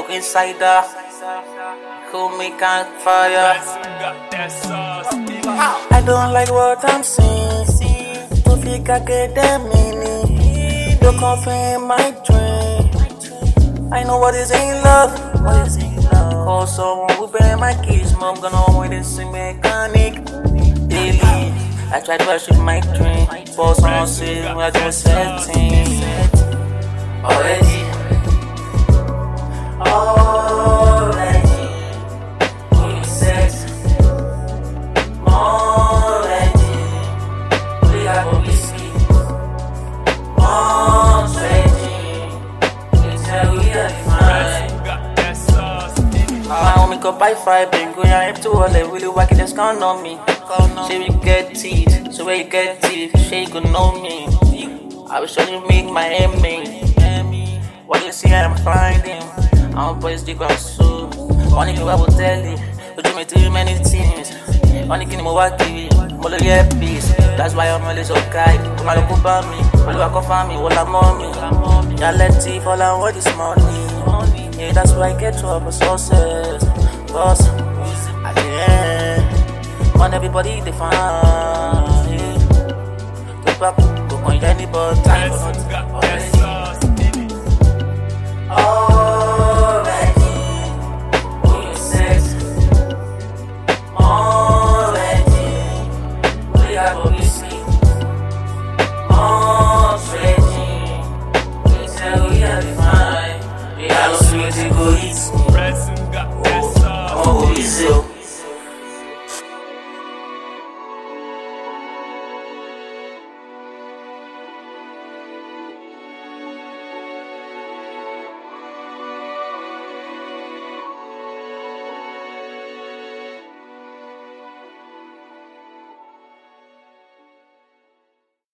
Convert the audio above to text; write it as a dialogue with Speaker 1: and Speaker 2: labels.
Speaker 1: coke insider. Cool me can't fire. I don't like what I'm seeing. Don't think I get that meaning. Don't confirm my dream. I know what is in love. What is in love? Call someone who pay my kids. Mom gonna home with this mechanic. Daily, I try to achieve my dream. Boss on sale, I just setting. Already. Go buy 5 and go and to all they really working that's gonna know me. Say we get teeth, so where you get teeth, say you gonna know me. I will show you make my aiming. What you see I'm finding. I'm boys stick on so. Only thing I will tell you, you do me too many things. Only thing I'm working, more yeah peace. That's why I'm always okay. Come on, look about me, all I can find me, all I'm on me. Yeah, let's see, all I want is money. Yeah, that's why I get trouble sources. Boss, at the end, on everybody they find. The back, go on anybody. Time for not already. We sex already. We are what we see. Already. We tell we are fine. We are sweet egoism.